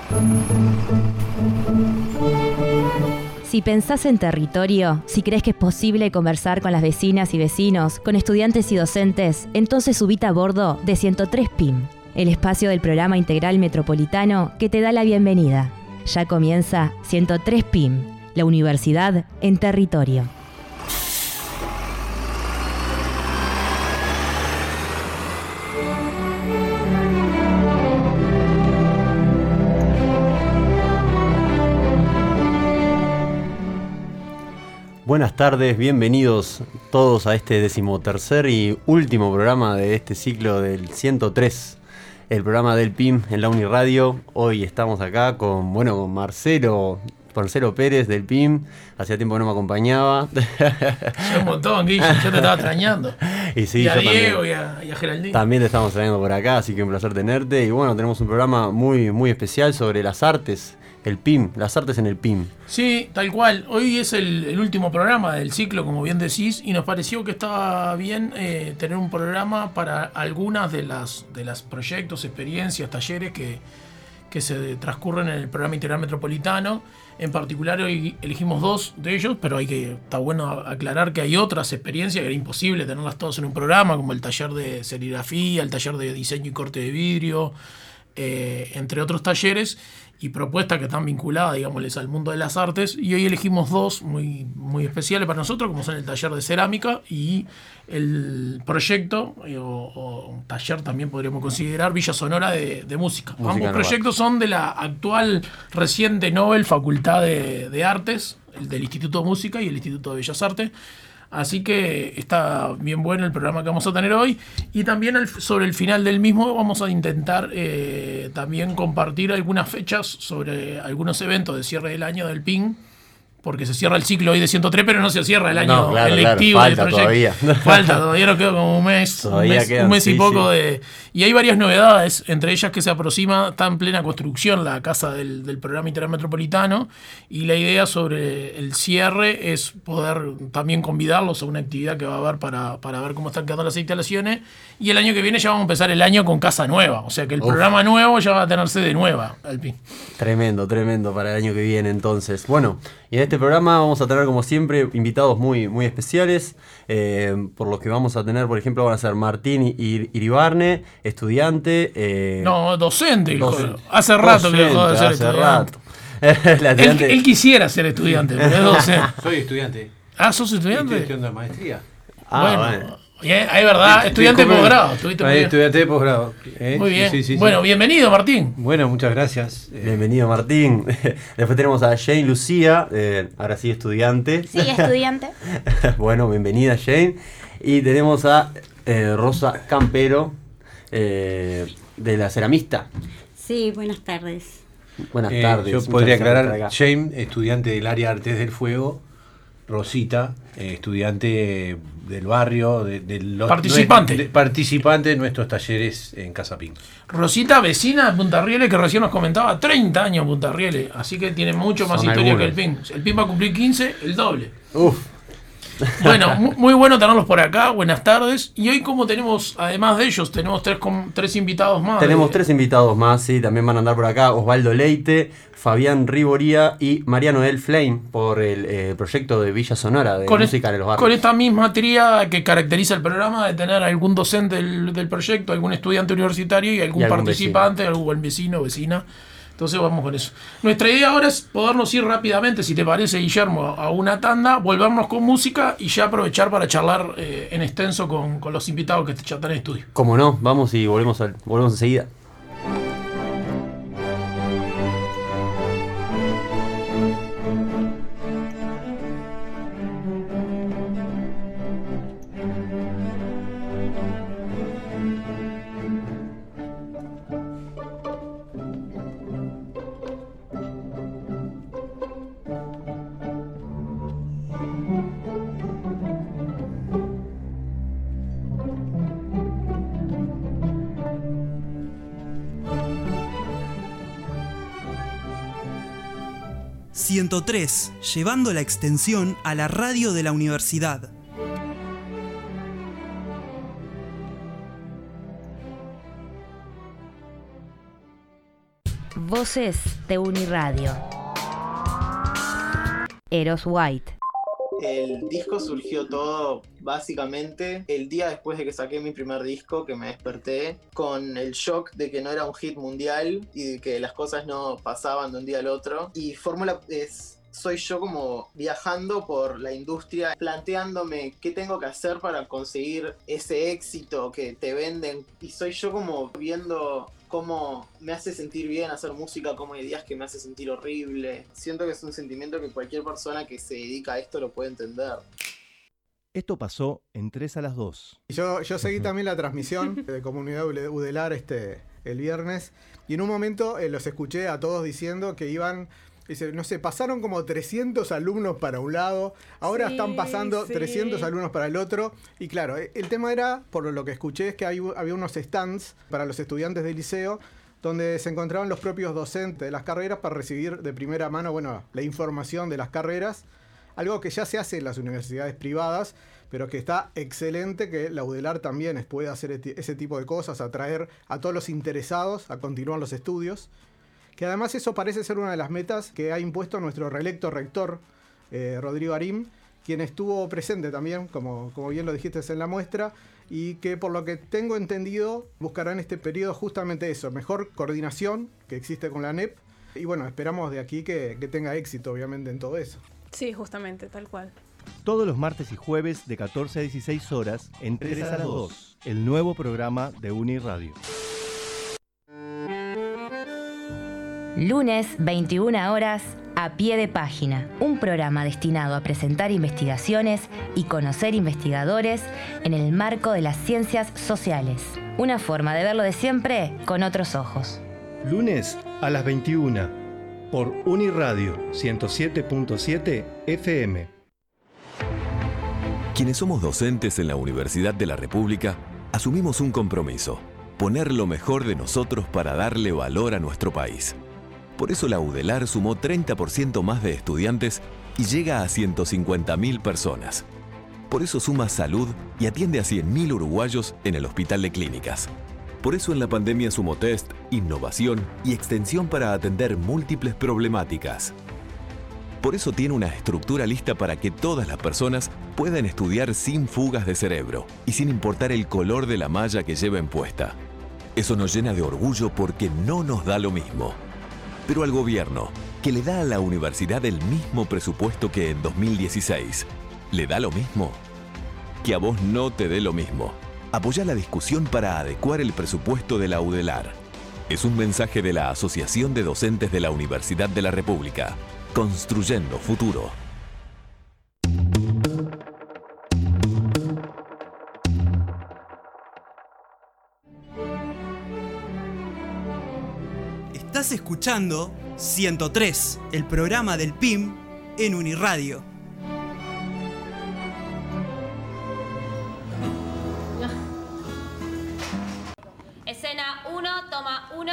Si pensás en territorio, si crees que es posible conversar con las vecinas y vecinos, con estudiantes y docentes, entonces subite a bordo de 103 PIM, el espacio del programa integral metropolitano que te da la bienvenida. Ya comienza 103 PIM, la universidad en territorio. Buenas tardes, bienvenidos todos a este 13º y último programa de este ciclo del 103, el programa del PIM en la Uniradio. Hoy estamos acá con Marcelo Pérez del PIM. Hacía tiempo que no me acompañaba. Ya un montón, Guille, yo te estaba extrañando. Y sí, y a yo Diego también. y a Geraldine. También te estamos trayendo por acá, así que un placer tenerte. Y bueno, tenemos un programa muy, muy especial sobre las artes. El PIM, las artes en el PIM. Sí, tal cual. Hoy es el último programa del ciclo, como bien decís, y nos pareció que estaba bien tener un programa para algunas de las proyectos, experiencias, talleres que se transcurren en el programa integral metropolitano. En particular hoy elegimos 2 de ellos, pero está bueno aclarar que hay otras experiencias que era imposible tenerlas todas en un programa, como el taller de serigrafía, el taller de diseño y corte de vidrio, entre otros talleres y propuestas que están vinculadas, digámosles, al mundo de las artes. Y hoy elegimos 2 muy, muy especiales para nosotros, como son el taller de cerámica y el proyecto, o taller también podríamos considerar, Villa Sonora de música. Ambos proyectos son de la actual reciente Nobel Facultad de Artes, el del Instituto de Música y el Instituto de Bellas Artes. Así que está bien bueno el programa que vamos a tener hoy. Y también sobre el final del mismo vamos a intentar también compartir algunas fechas sobre algunos eventos de cierre del año del PIN, porque se cierra el ciclo hoy de 103, pero no se cierra el año electivo del proyecto. Todavía nos queda como un mes y poco. Y hay varias novedades, entre ellas que se aproxima, está en plena construcción la casa del programa integral metropolitano, y la idea sobre el cierre es poder también convidarlos a una actividad que va a haber para ver cómo están quedando las instalaciones, y el año que viene ya vamos a empezar el año con casa nueva, o sea que el programa nuevo ya va a tener sede nueva, Alpín. Tremendo para el año que viene entonces. Bueno, y en este programa vamos a tener, como siempre, invitados muy, muy especiales, por los que vamos a tener, por ejemplo, van a ser Martín Iribarne, estudiante. Docente. Hace rato que dejó de ser estudiante. Él quisiera ser estudiante, pero es docente. Soy estudiante. ¿Sos estudiante? Estoy estudiando maestría. Bueno. Es verdad, estudiante de posgrado. Estudiante de posgrado. Muy bien. Sí. Bueno, bienvenido, Martín. Bueno, muchas gracias. Bienvenido, Martín. Después tenemos a Jane Lucía, ahora sí estudiante. Sí, estudiante. Bueno, bienvenida, Jane. Y tenemos a Rosa Campero, de la Ceramista. Sí, buenas tardes. Buenas tardes. Yo podría aclarar, Jane, estudiante del área Artes del Fuego. Rosita, estudiante del barrio, participante de nuestros talleres en Casa PIM. Rosita, vecina de Punta Rieles, que recién nos comentaba, 30 años en Punta Rieles, así que tiene mucho más historia que el PIM. El PIM va a cumplir 15, el doble. Bueno, muy bueno tenerlos por acá, buenas tardes. Y hoy, como tenemos, además de ellos, tenemos tres invitados más. Tenemos 3 invitados más, sí, también van a andar por acá: Osvaldo Leite, Fabián Riboría y Mariano Del Flame, por el proyecto de Villa Sonora de música en los barrios. Con esta misma tríada que caracteriza el programa, de tener algún docente del proyecto, algún estudiante universitario y algún participante, algún vecino o vecina. Entonces vamos con eso. Nuestra idea ahora es podernos ir rápidamente, si te parece, Guillermo, a una tanda, volvernos con música y ya aprovechar para charlar en extenso con los invitados que ya están en estudio. Como no, vamos y volvemos enseguida. ...103, llevando la extensión a la radio de la universidad. Voces de Uniradio. Eros White. El disco surgió todo básicamente el día después de que saqué mi primer disco, que me desperté con el shock de que no era un hit mundial y de que las cosas no pasaban de un día al otro. Y soy yo como viajando por la industria, planteándome qué tengo que hacer para conseguir ese éxito que te venden. Y soy yo como viendo cómo me hace sentir bien hacer música, cómo hay días que me hace sentir horrible. Siento que es un sentimiento que cualquier persona que se dedica a esto lo puede entender. Esto pasó en 3 a las 2. Yo seguí también la transmisión de Comunidad Udelar el viernes, y en un momento los escuché a todos diciendo que iban... Dice, no sé, pasaron como 300 alumnos para un lado, ahora están pasando 300 alumnos para el otro. Y claro, el tema era, por lo que escuché, es que había unos stands para los estudiantes del liceo, donde se encontraban los propios docentes de las carreras para recibir de primera mano, la información de las carreras. Algo que ya se hace en las universidades privadas, pero que está excelente que la Udelar también pueda hacer ese tipo de cosas, atraer a todos los interesados a continuar los estudios. Que además eso parece ser una de las metas que ha impuesto nuestro reelecto rector, Rodrigo Arim, quien estuvo presente también, como bien lo dijiste en la muestra, y que por lo que tengo entendido buscará en este periodo justamente eso, mejor coordinación que existe con la ANEP, y esperamos de aquí que tenga éxito obviamente en todo eso. Sí, justamente, tal cual. Todos los martes y jueves de 14 a 16 horas en 3 a las 2, el nuevo programa de Uniradio. Lunes, 21 horas, A Pie de Página, un programa destinado a presentar investigaciones y conocer investigadores en el marco de las ciencias sociales. Una forma de verlo de siempre con otros ojos. Lunes a las 21, por Uniradio 107.7 FM. Quienes somos docentes en la Universidad de la República, asumimos un compromiso: poner lo mejor de nosotros para darle valor a nuestro país. Por eso la Udelar sumó 30% más de estudiantes y llega a 150.000 personas. Por eso suma salud y atiende a 100.000 uruguayos en el Hospital de Clínicas. Por eso en la pandemia sumó test, innovación y extensión para atender múltiples problemáticas. Por eso tiene una estructura lista para que todas las personas puedan estudiar sin fugas de cerebro y sin importar el color de la malla que lleven puesta. Eso nos llena de orgullo porque no nos da lo mismo. Pero al gobierno, que le da a la universidad el mismo presupuesto que en 2016, ¿le da lo mismo? Que a vos no te dé lo mismo. Apoyá la discusión para adecuar el presupuesto de la Udelar. Es un mensaje de la Asociación de Docentes de la Universidad de la República. Construyendo futuro. Estás escuchando 103, el programa del PIM en Uniradio. Escena 1, toma 1.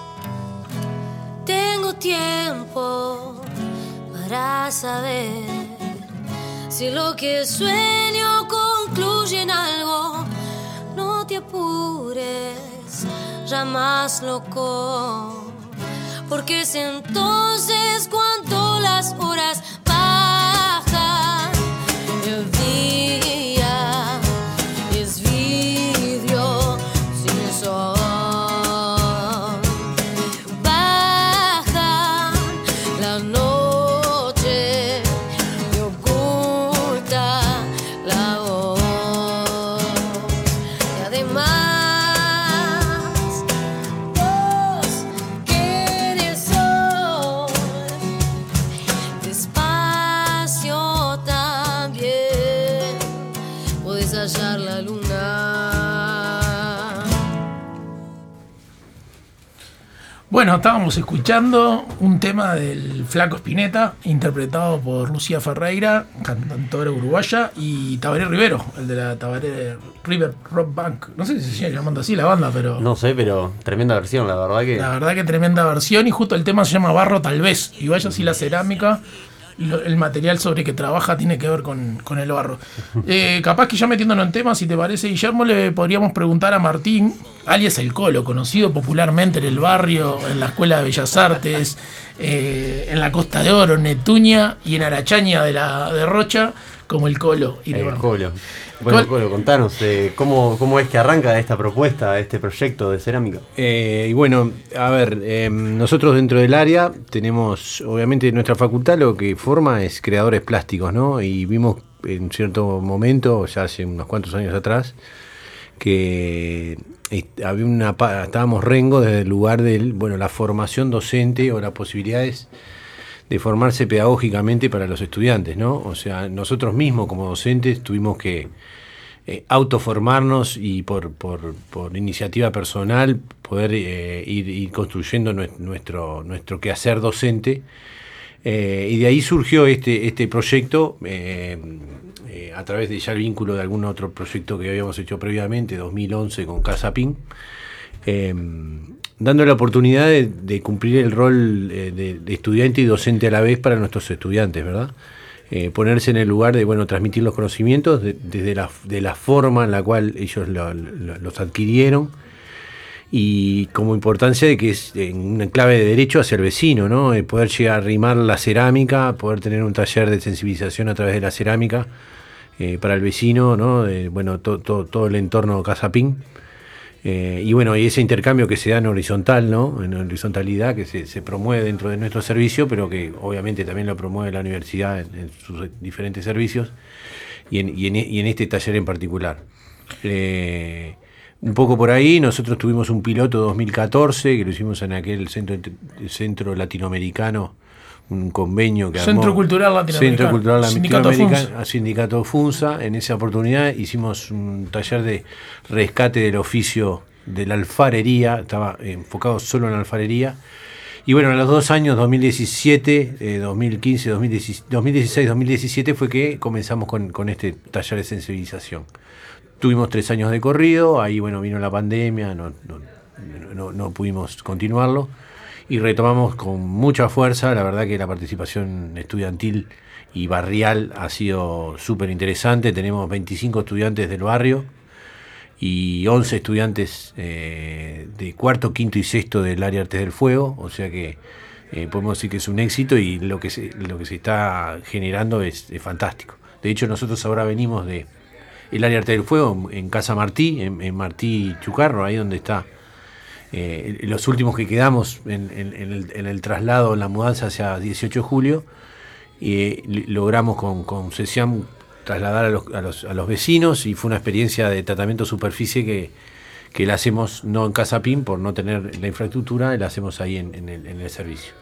Tengo tiempo para saber si lo que sueño concluye en algo. No te apures, ya más loco. Porque es entonces cuando las horas bajan. El día es vidrio sin sol. Baja la noche y oculta la voz. Y además hallar la luna. Bueno, estábamos escuchando un tema del Flaco Spinetta, interpretado por Lucía Ferreira, cantautora uruguaya, y Tabaré Rivero, el de la Tabaré River Rock Bank. No sé si se sigue llamando así la banda, pero... No sé, pero tremenda versión, la verdad que... La verdad que tremenda versión, y justo el tema se llama Barro Tal Vez, y vaya si la cerámica el material sobre que trabaja tiene que ver con el barro. Capaz que ya metiéndonos en temas, si te parece, Guillermo, le podríamos preguntar a Martín, alias El Colo, conocido popularmente en el barrio, en la Escuela de Bellas Artes, en la Costa de Oro, en Netuña y en Arachaña de Rocha, como El Colo. El Colo. Bueno, Colo, contanos, ¿cómo es que arranca esta propuesta, este proyecto de cerámica? Y bueno, a ver, nosotros dentro del área tenemos, obviamente, nuestra facultad lo que forma es creadores plásticos, ¿no? Y vimos en cierto momento, ya hace unos cuantos años atrás, que estábamos rengo desde el lugar de la formación docente o las posibilidades de formarse pedagógicamente para los estudiantes, ¿no? O sea, nosotros mismos como docentes tuvimos que autoformarnos y por iniciativa personal poder ir construyendo nuestro quehacer docente, y de ahí surgió este proyecto a través de ya el vínculo de algún otro proyecto que habíamos hecho previamente, 2011 con Casa Pin, dando la oportunidad de cumplir el rol de estudiante y docente a la vez para nuestros estudiantes, ¿verdad? Ponerse en el lugar de, transmitir los conocimientos desde la forma en la cual ellos los adquirieron, y como importancia de que es en una clave de derecho hacia el vecino, ¿no? Poder llegar a arrimar la cerámica, poder tener un taller de sensibilización a través de la cerámica para el vecino, ¿no? Todo el entorno Casa Pin. Y ese intercambio que se da en horizontal, ¿no? En horizontalidad, que se promueve dentro de nuestro servicio, pero que obviamente también lo promueve la universidad en sus diferentes servicios y en este taller en particular. Un poco por ahí, nosotros tuvimos un piloto 2014, que lo hicimos en aquel centro latinoamericano, un convenio que Centro Cultural Latinoamericano, Sindicato Funza. En esa oportunidad hicimos un taller de rescate del oficio de la alfarería, estaba enfocado solo en la alfarería. Y en los 2 años, 2017, 2015, 2016, 2017, fue que comenzamos con este taller de sensibilización. Tuvimos 3 años de corrido, ahí vino la pandemia, no pudimos continuarlo. Y retomamos con mucha fuerza. La verdad que la participación estudiantil y barrial ha sido súper interesante. Tenemos 25 estudiantes del barrio y 11 estudiantes de cuarto, quinto y sexto del área Artes del Fuego. O sea que podemos decir que es un éxito, y lo que se está generando es fantástico. De hecho, nosotros ahora venimos de el área Artes del Fuego en Casa Martí, en Martí Chucarro, ahí donde está. Los últimos que quedamos en el traslado, en la mudanza hacia 18 de julio, logramos con CESIAM trasladar a los vecinos, y fue una experiencia de tratamiento de superficie que la hacemos no en Casa Pin por no tener la infraestructura, la hacemos ahí en el servicio.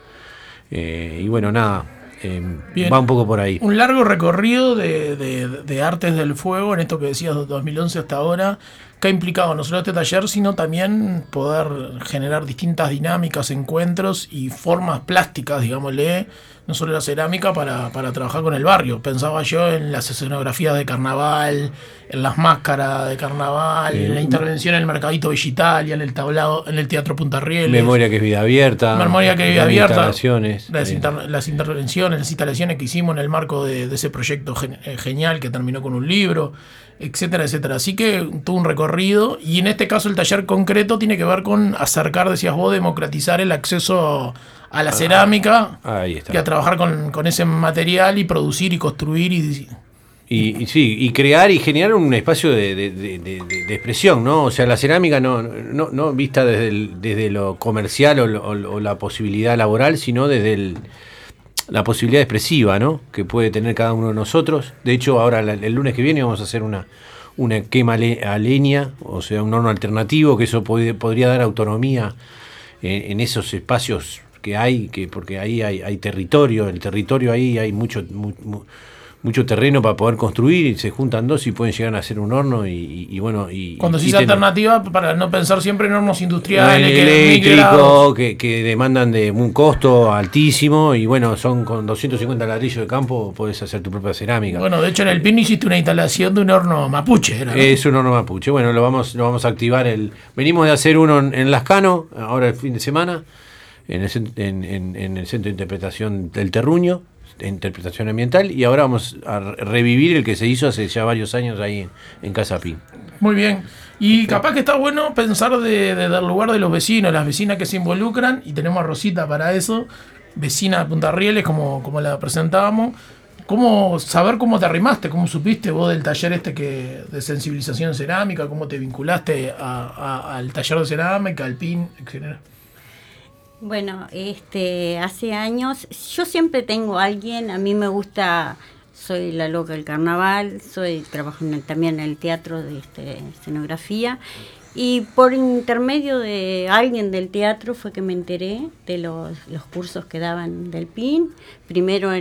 Va un poco por ahí. Un largo recorrido de Artes del Fuego en esto que decías, de 2011 hasta ahora, que ha implicado no solo este taller, sino también poder generar distintas dinámicas, encuentros y formas plásticas, digámosle, no solo la cerámica, para trabajar con el barrio. Pensaba yo en las escenografías de carnaval, en las máscaras de carnaval, en la intervención en el Mercadito Vegetal, en el tablado, en el Teatro Punta Rieles. Memoria que es vida abierta. Memoria que es vida abierta. Instalaciones. Las intervenciones, las instalaciones que hicimos en el marco de ese proyecto genial que terminó con un libro, etcétera, etcétera. Así que tuvo un recorrido, y en este caso el taller concreto tiene que ver con acercar, decías vos, democratizar el acceso a la cerámica y a trabajar con ese material y producir y construir y crear y generar un espacio de expresión, ¿no? O sea, la cerámica no vista desde lo comercial o la posibilidad laboral, sino desde la posibilidad expresiva, ¿no? Que puede tener cada uno de nosotros. De hecho, ahora el lunes que viene vamos a hacer una quema a leña, o sea, un horno alternativo, que eso podría dar autonomía en esos espacios que hay, porque ahí hay territorio, el territorio ahí hay mucho terreno para poder construir, y se juntan dos y pueden llegar a hacer un horno cuando se dice alternativa, para no pensar siempre en hornos industriales eléctricos que demandan de un costo altísimo, y son con 250 ladrillos de campo podés hacer tu propia cerámica. De hecho en el PIN hiciste una instalación de un horno mapuche, ¿no? Es un horno mapuche. Lo vamos a activar. Venimos de hacer uno en Lascano ahora el fin de semana, en el Centro de Interpretación del Terruño. interpretación ambiental, y ahora vamos a revivir el que se hizo hace ya varios años ahí en Casa Pin. Muy bien. Y capaz que está bueno pensar del lugar de los vecinos, las vecinas que se involucran, y tenemos a Rosita para eso, vecina de Punta Rieles, como la presentábamos. Saber cómo te arrimaste, cómo supiste vos del taller de sensibilización cerámica, cómo te vinculaste al taller de cerámica, al PIN, etc. Bueno, hace años, yo siempre tengo a alguien, a mí me gusta, soy la loca del carnaval, trabajo también en el teatro de escenografía, y por intermedio de alguien del teatro fue que me enteré de los cursos que daban del PIN, primero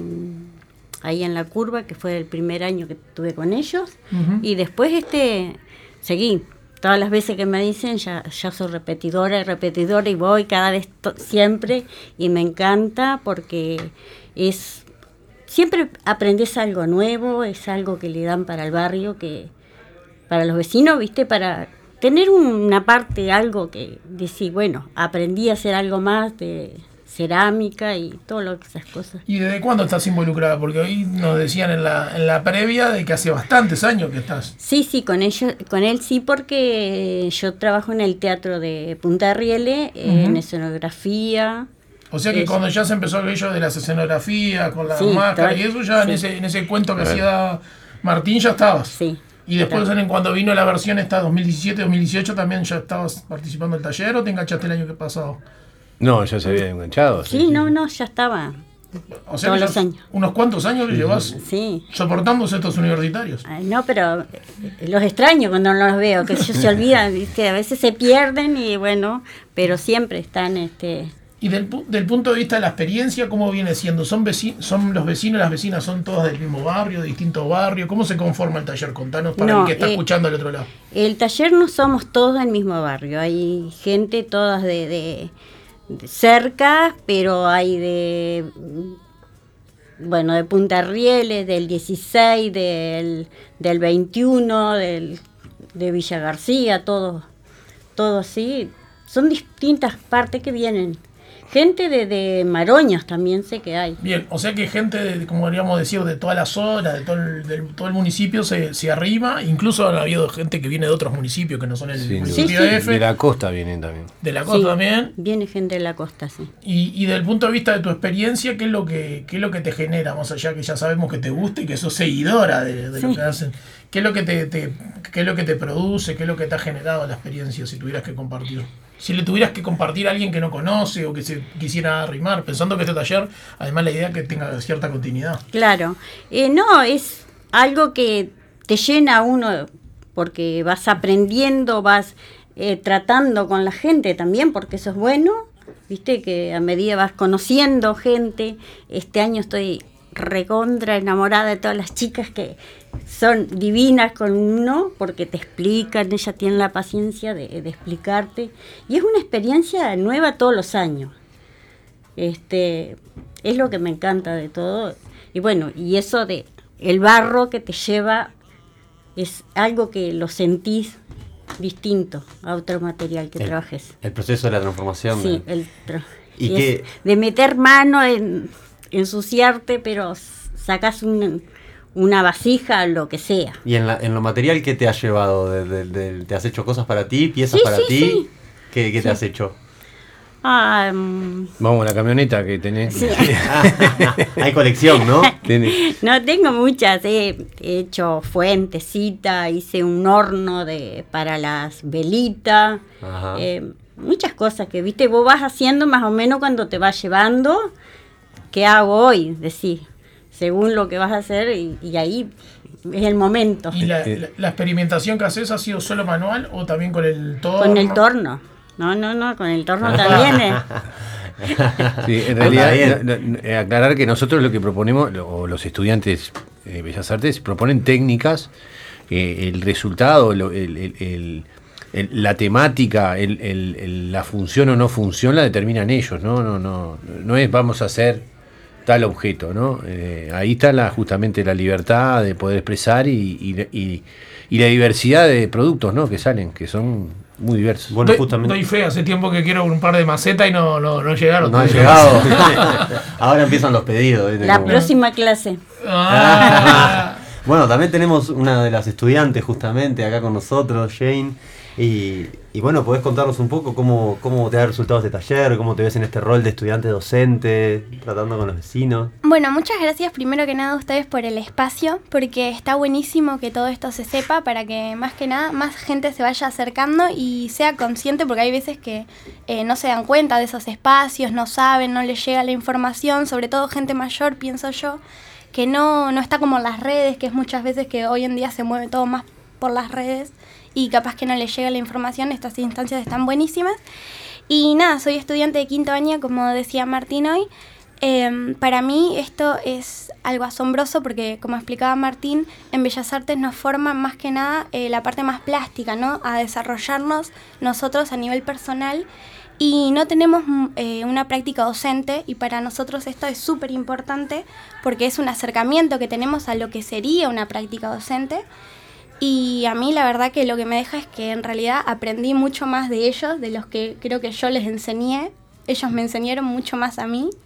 ahí en La Curva, que fue el primer año que estuve con ellos, y después seguí. Todas las veces que me dicen, ya soy repetidora y voy cada vez, siempre, y me encanta porque siempre aprendes algo nuevo, es algo que le dan para el barrio, que para los vecinos, ¿viste? Para tener una parte, algo que decir, bueno, aprendí a hacer algo más de cerámica y todas esas cosas. ¿Y desde cuándo estás involucrada? Porque hoy nos decían en la previa de que hace bastantes años que estás. Sí, con él sí, porque yo trabajo en el teatro de Punta Rieles, en escenografía. O sea que cuando ya se empezó aquello de las escenografías, con la máscara y eso, ya en ese cuento que hacía Martín ya estabas. Sí. Y después cuando vino la versión esta 2017-2018 también ya estabas participando del taller, ¿o te enganchaste el año que pasado? No, ya se había enganchado. Sí, no, ya estaba. O sea, todos los años. ¿Unos cuantos años que llevas soportándose estos universitarios? No, pero los extraño cuando no los veo, que ellos se olvidan, ¿viste? A veces se pierden y bueno, pero siempre están... Y del punto de vista de la experiencia, ¿cómo viene siendo? ¿Son los vecinos, las vecinas, son todas del mismo barrio, de distintos barrios? ¿Cómo se conforma el taller? Contanos para el que está escuchando al otro lado. El taller no somos todos del mismo barrio, hay gente todas de cerca, pero hay de Punta Rieles, del 16, del 21, de Villa García, todo así. Son distintas partes que vienen. Gente de Maroñas también sé que hay. Bien, o sea que gente, como podríamos decir, de toda la zona, de todo el municipio se arrima. Incluso ha habido gente que viene de otros municipios que no son el municipio de F. De la costa vienen también. De la costa también. Viene gente de la costa, sí. Y desde el punto de vista de tu experiencia, ¿qué es lo que te genera? Más allá que ya sabemos que te gusta y que sos seguidora de lo que hacen. ¿Qué es lo que te produce? ¿Qué es lo que te ha generado la experiencia si tuvieras que compartir? Si le tuvieras que compartir a alguien que no conoce o que se quisiera arrimar, pensando que este taller, además la idea es que tenga cierta continuidad. Claro, no, es algo que te llena a uno porque vas aprendiendo, vas tratando con la gente también, porque eso es bueno, viste que a medida vas conociendo gente. Este año estoy recontra enamorada de todas las chicas que son divinas con uno porque te explican, ellas tienen la paciencia de explicarte y es una experiencia nueva todos los años. Es lo que me encanta de todo. Y bueno, y eso de el barro que te lleva es algo que lo sentís distinto a otro material que trabajes. El proceso de la transformación. Sí, de meter mano en ensuciarte, pero sacás una vasija, lo que sea. ¿Y en lo material qué te has llevado? ¿Te has hecho cosas para ti, piezas para ti? Sí. ¿Qué te has hecho? Vamos a la camioneta que tenés. Sí. Hay colección, ¿no? No, tengo muchas. He hecho fuentecita, hice un horno para las velitas. Muchas cosas que, viste, vos vas haciendo más o menos cuando te vas llevando. ¿Qué hago hoy? Decir, según lo que vas a hacer y ahí es el momento. ¿Y la experimentación que haces ha sido solo manual o también con el torno? Con el torno. No, con el torno también. Sí, en realidad, aclarar que nosotros lo que proponemos, o los estudiantes de Bellas Artes, proponen técnicas, el resultado, la temática, la función o no función la determinan ellos, no es vamos a hacer tal objeto, ¿no? Ahí está justamente la libertad de poder expresar y la diversidad de productos, ¿no? Que salen, que son muy diversos. Bueno, justamente. Doy fe, hace tiempo que quiero un par de macetas y no llegaron. No han llegado. Ahora empiezan los pedidos. ¿Viste? La próxima clase. Bueno, también tenemos una de las estudiantes justamente acá con nosotros, Jane. Y bueno, podés contarnos un poco cómo te ha resultado este taller, cómo te ves en este rol de estudiante docente, tratando con los vecinos. Bueno, muchas gracias primero que nada a ustedes por el espacio, porque está buenísimo que todo esto se sepa para que más que nada más gente se vaya acercando y sea consciente, porque hay veces que no se dan cuenta de esos espacios, no saben, no les llega la información, sobre todo gente mayor, pienso yo, que no está como en las redes, que es muchas veces que hoy en día se mueve todo más por las redes y capaz que no les llega la información. Estas instancias están buenísimas. Y nada, soy estudiante de 5º año, como decía Martín hoy. Para mí esto es algo asombroso porque, como explicaba Martín, en Bellas Artes nos forma más que nada la parte más plástica, ¿no? A desarrollarnos nosotros a nivel personal. Y no tenemos una práctica docente, y para nosotros esto es súper importante porque es un acercamiento que tenemos a lo que sería una práctica docente. Y a mí la verdad que lo que me deja es que en realidad aprendí mucho más de ellos, de los que creo que yo les enseñé. Ellos me enseñaron mucho más a mí.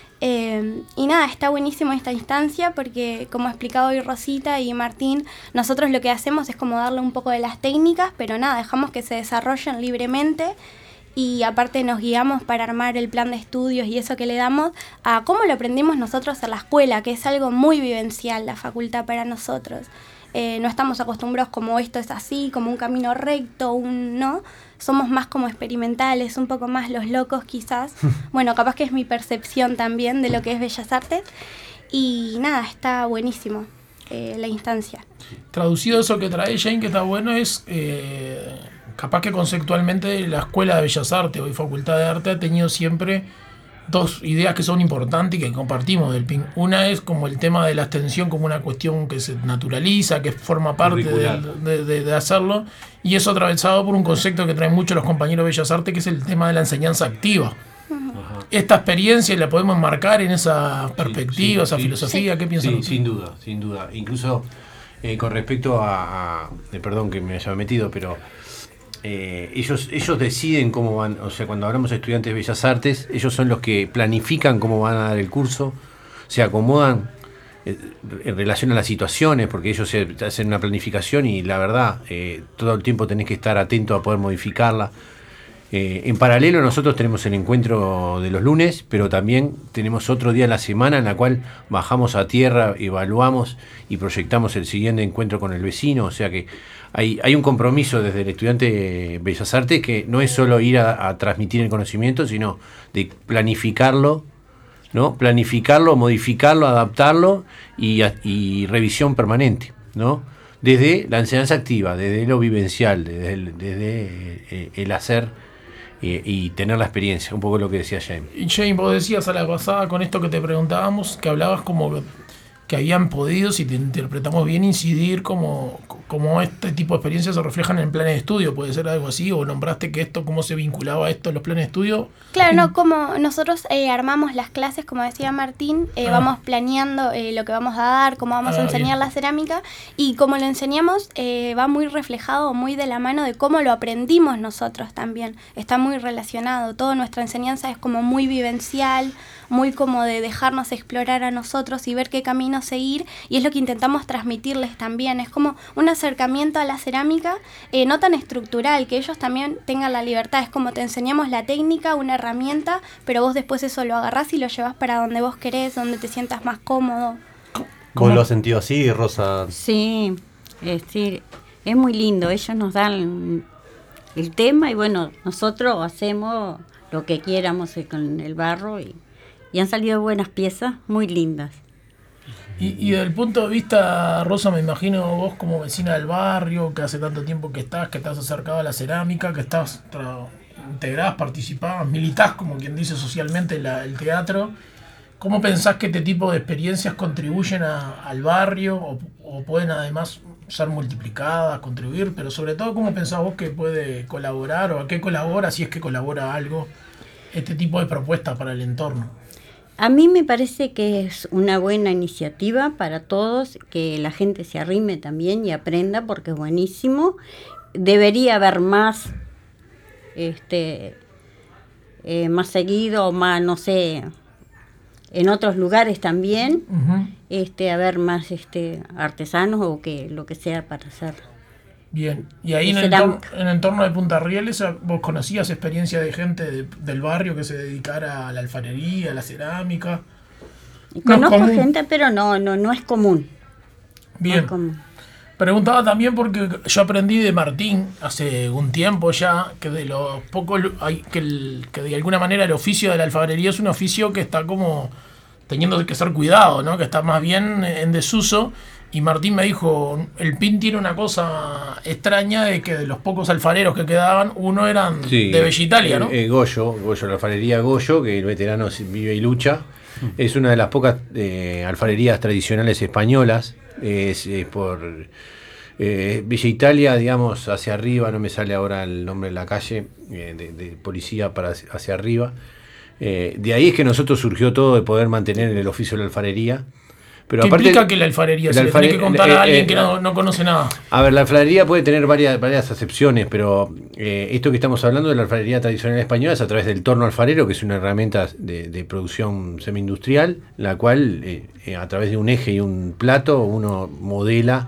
Y nada, está buenísimo esta instancia porque, como ha explicado hoy Rosita y Martín, nosotros lo que hacemos es como darle un poco de las técnicas, pero nada, dejamos que se desarrollen libremente. Y aparte nos guiamos para armar el plan de estudios y eso que le damos a cómo lo aprendimos nosotros en la escuela, que es algo muy vivencial la facultad para nosotros. No estamos acostumbrados como esto es así, como un camino recto, no. Somos más como experimentales, un poco más los locos quizás. Bueno, capaz que es mi percepción también de lo que es Bellas Artes. Y nada, está buenísimo la instancia. Traducido eso que trae Jane, que está bueno, es capaz que conceptualmente la Escuela de Bellas Artes o Facultad de Arte ha tenido siempre dos ideas que son importantes y que compartimos del PIN. Una es como el tema de la extensión como una cuestión que se naturaliza, que forma parte de hacerlo, y eso atravesado por un concepto que traen mucho los compañeros de Bellas Artes, que es el tema de la enseñanza activa. Ajá. Esta experiencia la podemos marcar en esa perspectiva, esa filosofía. ¿Qué piensan? Sí, sin duda. Incluso con respecto a perdón que me haya metido, pero ellos deciden cómo van, o sea, cuando hablamos de estudiantes de Bellas Artes, ellos son los que planifican cómo van a dar el curso, se acomodan en relación a las situaciones, porque ellos hacen una planificación y la verdad, todo el tiempo tenés que estar atento a poder modificarla. En paralelo nosotros tenemos el encuentro de los lunes, pero también tenemos otro día a la semana en la cual bajamos a tierra, evaluamos y proyectamos el siguiente encuentro con el vecino, o sea que hay un compromiso desde el estudiante de Bellas Artes que no es solo ir a transmitir el conocimiento, sino de planificarlo, ¿no? Planificarlo, modificarlo, adaptarlo y revisión permanente, ¿no? Desde la enseñanza activa, desde lo vivencial, desde el hacer y tener la experiencia, un poco lo que decía Jane. Y Jane, vos decías a la pasada con esto que te preguntábamos, que hablabas como que habían podido, si te interpretamos bien, incidir como este tipo de experiencias se reflejan en planes de estudio. ¿Puede ser algo así? ¿O nombraste que esto, cómo se vinculaba esto en los planes de estudio? Claro, no, como nosotros armamos las clases, como decía Martín, vamos planeando lo que vamos a dar, cómo vamos a enseñar la cerámica, y como lo enseñamos va muy reflejado, muy de la mano de cómo lo aprendimos nosotros también. Está muy relacionado, toda nuestra enseñanza es como muy vivencial, muy como de dejarnos explorar a nosotros y ver qué camino seguir, y es lo que intentamos transmitirles también. Es como un acercamiento a la cerámica no tan estructural, que ellos también tengan la libertad. Es como te enseñamos la técnica, una herramienta, pero vos después eso lo agarrás y lo llevas para donde vos querés, donde te sientas más cómodo. ¿Vos lo has sentido así, Rosa? Sí, es muy lindo. Ellos nos dan el tema y bueno, nosotros hacemos lo que quieramos con el barro y han salido buenas piezas, muy lindas. Y desde el punto de vista, Rosa, me imagino vos como vecina del barrio, que hace tanto tiempo que estás acercado a la cerámica, que estás integrás, participás, militás, como quien dice socialmente, el teatro. ¿Cómo pensás que este tipo de experiencias contribuyen al barrio o pueden además ser multiplicadas, contribuir? Pero sobre todo, ¿cómo pensás vos que puede colaborar o a qué colabora, si es que colabora algo, este tipo de propuestas para el entorno? A mí me parece que es una buena iniciativa para todos, que la gente se arrime también y aprenda porque es buenísimo. Debería haber más más seguido, más, no sé, en otros lugares también, a ver más artesanos o que lo que sea para hacer. Bien, y ahí en el entorno de Punta Rieles, ¿vos conocías experiencia de gente del barrio que se dedicara a la alfarería, a la cerámica? Conozco gente, pero no es común. Bien. No es común. Preguntaba también porque yo aprendí de Martín hace un tiempo ya que de los pocos que de alguna manera el oficio de la alfarería es un oficio que está como teniendo que ser cuidado, ¿no? Que está más bien en desuso. Y Martín me dijo, el PIN tiene una cosa extraña de que de los pocos alfareros que quedaban, uno eran de Bella Italia, ¿no? Goyo, la alfarería Goyo, que el veterano vive y lucha, es una de las pocas alfarerías tradicionales españolas. Es por Villa Italia, digamos, hacia arriba, no me sale ahora el nombre de la calle, de policía para hacia arriba. De ahí es que nosotros surgió todo de poder mantener el oficio de la alfarería. Pero ¿qué aparte, implica que la alfarería? Se le tiene que contar a alguien que no conoce nada. A ver, la alfarería puede tener varias acepciones, pero esto que estamos hablando de la alfarería tradicional española es a través del torno alfarero, que es una herramienta de producción semi-industrial, la cual a través de un eje y un plato uno modela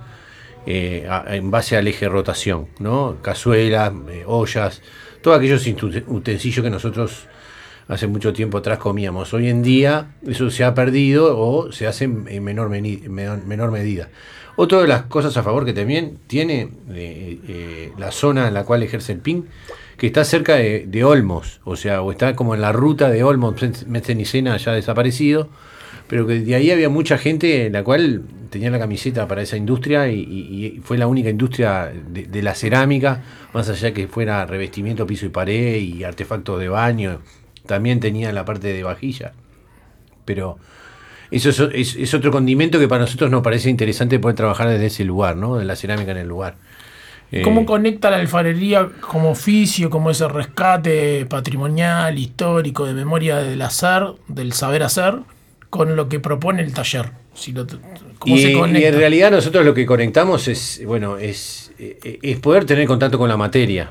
en base al eje de rotación, ¿no? Cazuelas, ollas, todos aquellos utensilios que nosotros hace mucho tiempo atrás comíamos. Hoy en día eso se ha perdido o se hace en menor medida. Otra de las cosas a favor que también tiene la zona en la cual ejerce el PIN, que está cerca de Olmos, o está como en la ruta de Olmos, Metzenicena ya desaparecido, pero que de ahí había mucha gente en la cual tenía la camiseta para esa industria y fue la única industria de la cerámica, más allá que fuera revestimiento, piso y pared y artefactos de baño. También tenía la parte de vajilla, pero eso es otro condimento que para nosotros nos parece interesante poder trabajar desde ese lugar, ¿no? De la cerámica en el lugar. ¿Cómo conecta la alfarería como oficio, como ese rescate patrimonial, histórico, de memoria del saber hacer, con lo que propone el taller? ¿Cómo se conecta? Y en realidad nosotros lo que conectamos es poder tener contacto con la materia.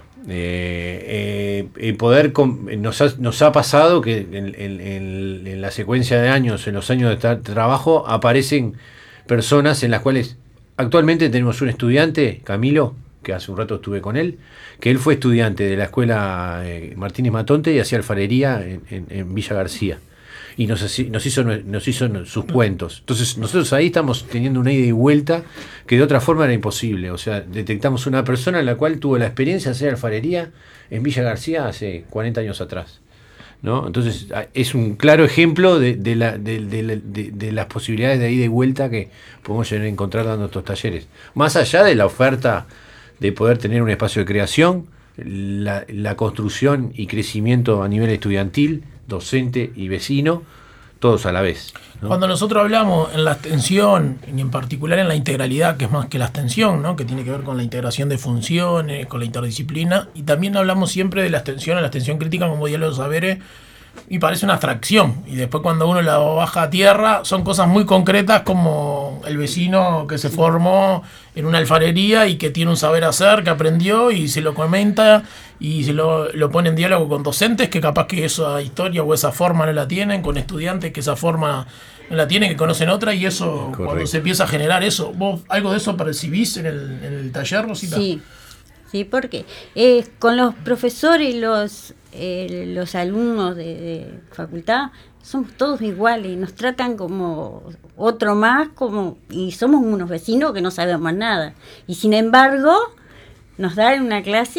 Nos ha pasado que en la secuencia de años, en los años de trabajo, aparecen personas en las cuales actualmente tenemos un estudiante, Camilo, que hace un rato estuve con él, que él fue estudiante de la escuela Martínez Matonte y hacía alfarería en Villa García. Y nos hizo sus cuentos. Entonces nosotros ahí estamos teniendo una ida y vuelta que de otra forma era imposible. O sea, detectamos una persona en la cual tuvo la experiencia de hacer alfarería en Villa García hace 40 años atrás, ¿no? Entonces es un claro ejemplo de las posibilidades de ida y vuelta que podemos llegar a encontrar dando estos talleres. Más allá de la oferta de poder tener un espacio de creación, la construcción y crecimiento a nivel estudiantil, docente y vecino, todos a la vez, ¿no? Cuando nosotros hablamos en la extensión, y en particular en la integralidad, que es más que la extensión, ¿no? Que tiene que ver con la integración de funciones, con la interdisciplina, y también hablamos siempre de la extensión crítica como diálogo de saberes, y parece una abstracción, y después cuando uno la baja a tierra son cosas muy concretas como el vecino que se formó en una alfarería y que tiene un saber hacer, que aprendió y se lo comenta y se lo pone en diálogo con docentes que capaz que esa historia o esa forma no la tienen, con estudiantes que esa forma no la tienen, que conocen otra, y eso, correcto, cuando se empieza a generar eso, ¿vos algo de eso percibís en el taller, Rosita? Sí, porque con los profesores y los alumnos de facultad somos todos iguales, nos tratan como otro más, y somos unos vecinos que no sabemos nada. Y sin embargo, nos dan una clase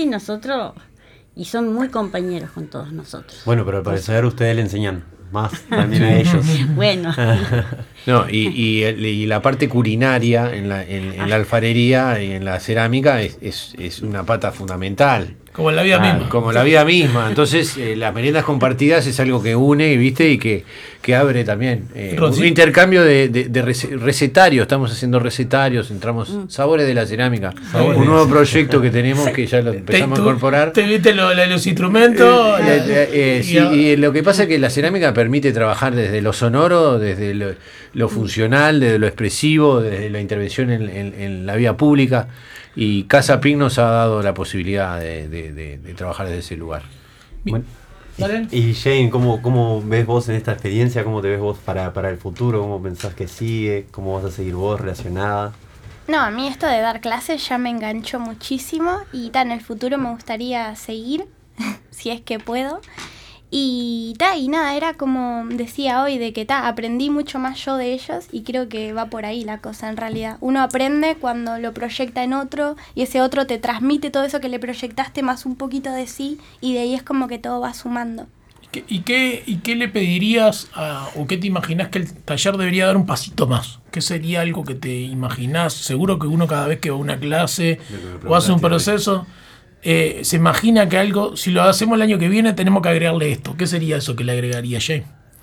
y son muy compañeros con todos nosotros. Bueno, pero al parecer ustedes le enseñan más también a ellos. Bueno. No, y la parte culinaria en la alfarería y en la cerámica es una pata fundamental. Como en la vida misma. Como la vida misma. Entonces, las meriendas compartidas es algo que une, ¿viste? Y que abre también un intercambio de recetarios. Estamos haciendo recetarios, entramos sabores de la cerámica. Un nuevo proyecto que tenemos que ya lo empezamos a incorporar. ¿Te viste los instrumentos? Sí, y lo que pasa es que la cerámica permite trabajar desde lo sonoro, desde lo funcional, desde lo expresivo, desde la intervención en la vía pública. Y Casa PIN nos ha dado la posibilidad de trabajar desde ese lugar. Bueno, y Jane, ¿cómo ves vos en esta experiencia? ¿Cómo te ves vos para el futuro? ¿Cómo pensás que sigue? ¿Cómo vas a seguir vos relacionada? No, a mí esto de dar clases ya me enganchó muchísimo y en el futuro me gustaría seguir, si es que puedo. Y nada, era como decía hoy, de que aprendí mucho más yo de ellos y creo que va por ahí la cosa en realidad. Uno aprende cuando lo proyecta en otro y ese otro te transmite todo eso que le proyectaste más un poquito de sí y de ahí es como que todo va sumando. ¿Y qué le pedirías o qué te imaginás que el taller debería dar un pasito más? ¿Qué sería algo que te imaginás? Seguro que uno cada vez que va a una clase o hace un proceso... se imagina que algo, si lo hacemos el año que viene, tenemos que agregarle esto. ¿Qué sería eso que le agregaría Jane?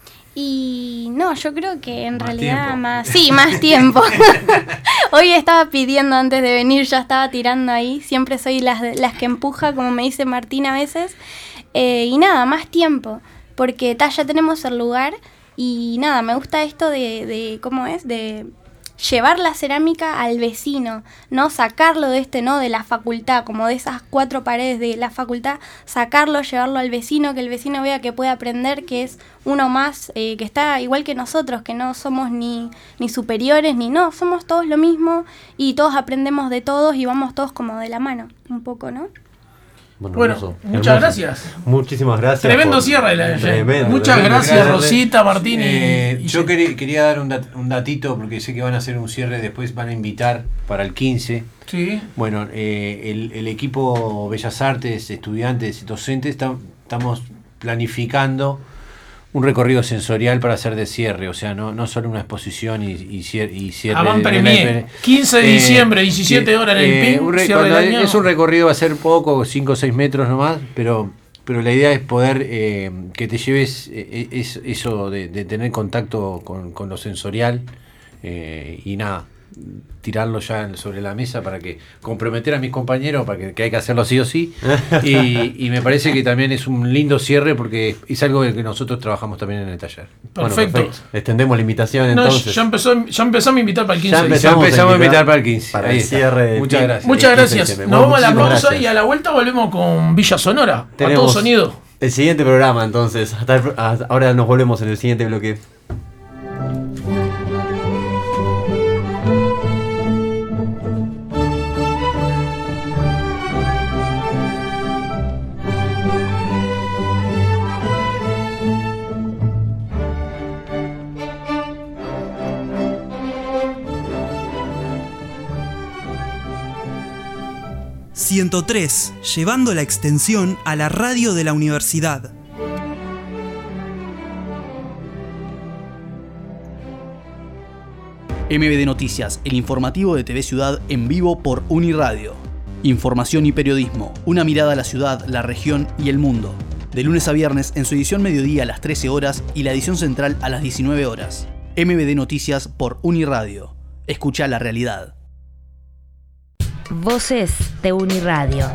Y no, yo creo que en realidad más tiempo. Hoy estaba pidiendo antes de venir, ya estaba tirando ahí. Siempre soy las que empuja, como me dice Martín a veces. Y nada, más tiempo. Porque ya tenemos el lugar. Y nada, me gusta esto de ¿cómo es? De llevar la cerámica al vecino, ¿no? Sacarlo de la facultad, como de esas 4 paredes de la facultad, sacarlo, llevarlo al vecino, que el vecino vea que puede aprender, que es uno más, que está igual que nosotros, que no somos ni superiores, somos todos lo mismo y todos aprendemos de todos y vamos todos como de la mano, un poco, ¿no? Bueno, muchas gracias. Muchísimas gracias. Tremendo cierre la Muchas gracias, Rosita, Martín. Yo quería dar un datito, porque sé que van a hacer un cierre, después van a invitar para el 15. Sí. Bueno, el equipo Bellas Artes, estudiantes y docentes, estamos planificando un recorrido sensorial para hacer de cierre, o sea, no solo una exposición y cierre. Avant Premier, 15 de diciembre, 17 horas en el PIN, cierre del año. Es un recorrido, va a ser poco, 5 o 6 metros nomás, pero la idea es poder que te lleves eso de tener contacto con lo sensorial y nada, tirarlo ya sobre la mesa para que comprometer a mis compañeros para que hay que hacerlo sí o sí y me parece que también es un lindo cierre porque es algo que nosotros trabajamos también en el taller. Perfecto. Extendemos la invitación entonces. Ya empezamos a invitar para el 15. Ya empezamos a invitar para el 15. Para el cierre. Muchas gracias. Muchas gracias. Nos vamos a la pausa y a la vuelta volvemos con Villa Sonora. A todo sonido. El siguiente programa entonces. Ahora nos volvemos en el siguiente bloque. ...103, llevando la extensión a la radio de la universidad. MBD Noticias, el informativo de TV Ciudad en vivo por Uniradio. Información y periodismo, una mirada a la ciudad, la región y el mundo. De lunes a viernes en su edición mediodía a las 13 horas y la edición central a las 19 horas. MBD Noticias por Uniradio. Escucha la realidad. Voces de Uniradio.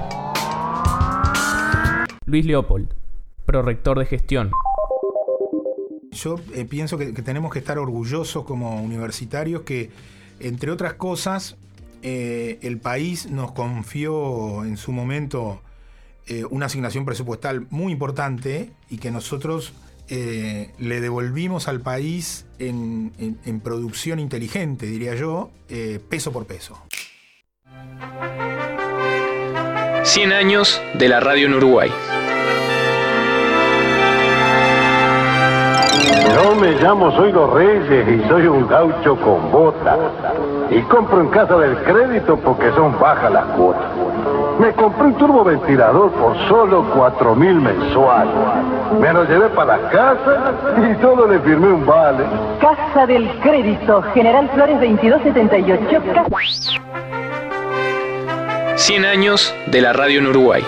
Luis Leopold, prorector de gestión. Yo pienso que tenemos que estar orgullosos como universitarios que, entre otras cosas, el país nos confió en su momento una asignación presupuestal muy importante y que nosotros le devolvimos al país en producción inteligente, diría yo, peso por peso. 100 años de la radio en Uruguay. Yo me llamo Zoilo Reyes y soy un gaucho con botas. Y compro en Casa del Crédito porque son bajas las cuotas. Me compré un turboventilador por solo 4.000 mensuales. Me lo llevé para la casa y solo le firmé un vale. Casa del Crédito, General Flores 2278. 100 años de la radio en Uruguay.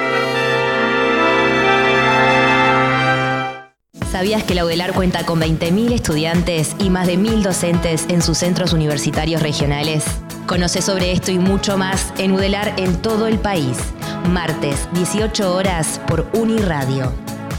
¿Sabías que la UDELAR cuenta con 20.000 estudiantes y más de 1.000 docentes en sus centros universitarios regionales? Conoce sobre esto y mucho más en UDELAR en todo el país. Martes, 18 horas por Uniradio.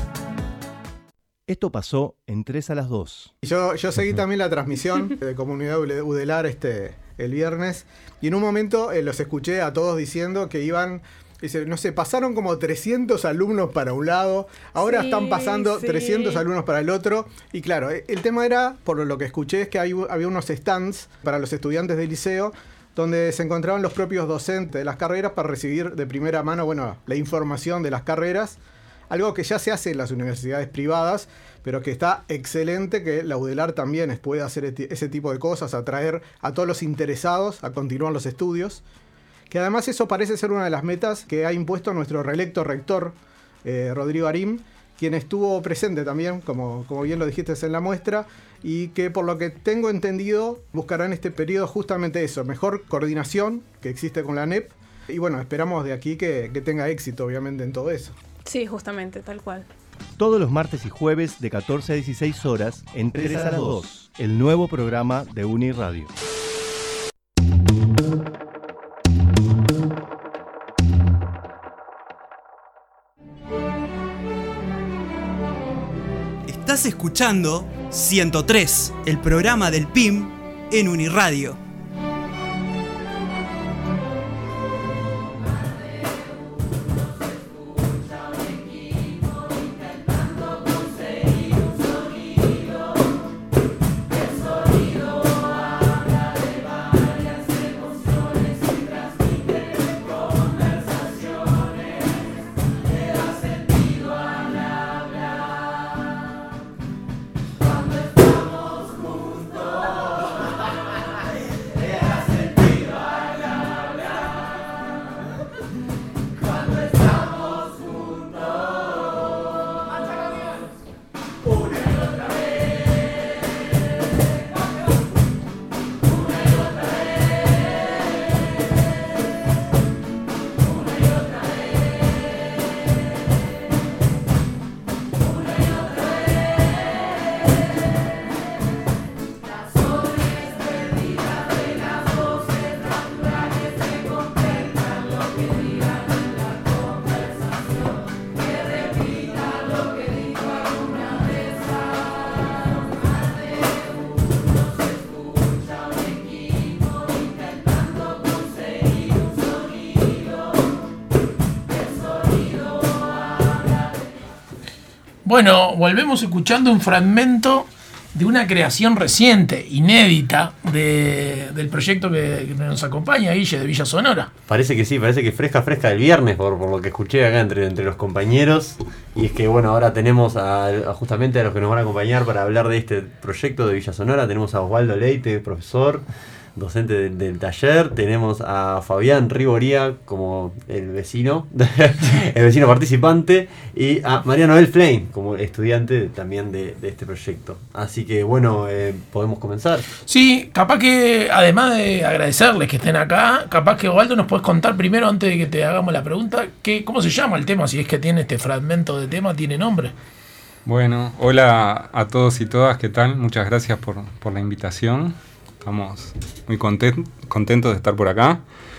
Esto pasó en 3 a las 2. Yo seguí también la transmisión de Comunidad UDELAR el viernes, y en un momento los escuché a todos diciendo que iban... Dice, no sé, pasaron como 300 alumnos para un lado, ahora están pasando 300 alumnos para el otro. Y claro, el tema era, por lo que escuché, es que había unos stands para los estudiantes del liceo donde se encontraban los propios docentes de las carreras para recibir de primera mano, bueno, la información de las carreras. Algo que ya se hace en las universidades privadas, pero que está excelente que la UDELAR también pueda hacer ese tipo de cosas, atraer a todos los interesados a continuar los estudios. Que además eso parece ser una de las metas que ha impuesto nuestro reelecto rector, Rodrigo Arim, quien estuvo presente también, como bien lo dijiste en la muestra, y que por lo que tengo entendido buscará en este periodo justamente eso, mejor coordinación que existe con la ANEP, y bueno, esperamos de aquí que tenga éxito obviamente en todo eso. Sí, justamente, tal cual. Todos los martes y jueves de 14 a 16 horas en 3 a las 2, el nuevo programa de Uniradio. Estás escuchando 103, el programa del PIM en Uniradio. Bueno, volvemos escuchando un fragmento de una creación reciente, inédita, del proyecto que nos acompaña, Guille, de Villa Sonora. Parece que sí, parece que fresca del viernes, por lo que escuché acá entre los compañeros. Y es que bueno, ahora tenemos justamente a los que nos van a acompañar para hablar de este proyecto de Villa Sonora. Tenemos a Osvaldo Leite, profesor, docente del taller. Tenemos a Fabián Riboría como el vecino, el vecino participante, y a María Noel Flein como estudiante también de este proyecto. Así que bueno, podemos comenzar. Sí, capaz que además de agradecerles que estén acá, capaz que Osvaldo nos puedes contar primero, antes de que te hagamos la pregunta, ¿cómo se llama el tema? Si es que tiene este fragmento de tema, ¿tiene nombre? Bueno, hola a todos y todas, ¿qué tal? Muchas gracias por la invitación. Estamos muy contentos de estar por acá.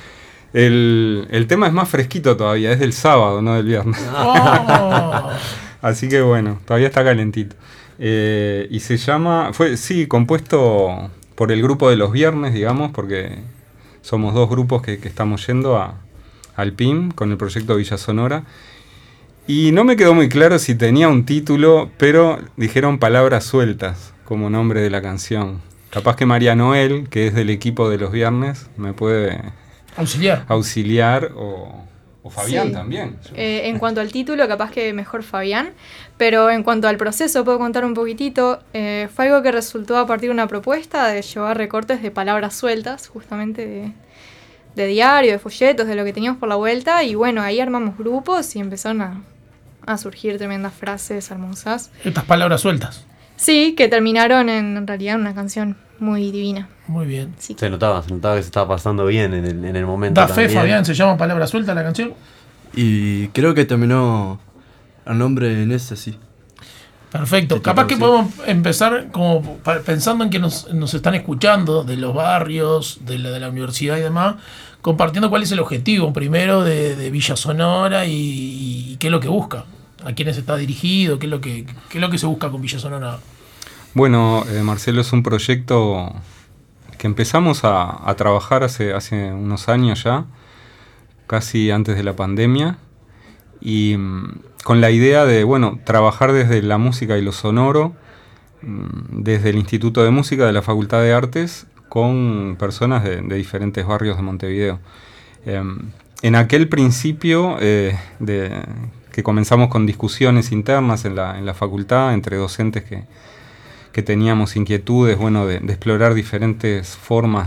El tema es más fresquito todavía, es del sábado, no del viernes. Oh. Así que bueno, todavía está calentito. Y se llama, compuesto por el grupo de los viernes, digamos, porque somos dos grupos que estamos yendo al PIM con el proyecto Villa Sonora. Y no me quedó muy claro si tenía un título, pero dijeron Palabras Sueltas como nombre de la canción. Capaz que María Noel, que es del equipo de los viernes, me puede auxiliar o Fabián también. En cuanto al título, capaz que mejor Fabián, pero en cuanto al proceso, puedo contar un poquitito. Fue algo que resultó a partir de una propuesta de llevar recortes de palabras sueltas, justamente de diario, de folletos, de lo que teníamos por la vuelta, y bueno, ahí armamos grupos y empezaron a surgir tremendas frases hermosas. Estas palabras sueltas. Sí, que terminaron en realidad en una canción muy divina. Muy bien. Sí. Se notaba que se estaba pasando bien en el momento. Da fe, Fabián, ¿se llama Palabra Suelta la canción? Y creo que terminó el nombre en ese, sí. Perfecto. Capaz que podemos empezar como pensando en que nos están escuchando de los barrios, de la universidad y demás, compartiendo cuál es el objetivo primero de Villa Sonora y qué es lo que busca. ¿A quiénes está dirigido? ¿Qué es lo que se busca con Villa Sonora? Bueno, Marcelo, es un proyecto empezamos a trabajar hace unos años ya, casi antes de la pandemia, y con la idea de, bueno, trabajar desde la música y lo sonoro, desde el Instituto de Música de la Facultad de Artes, con personas de diferentes barrios de Montevideo. En aquel principio, que comenzamos con discusiones internas en la facultad, entre docentes que teníamos inquietudes, bueno, de explorar diferentes formas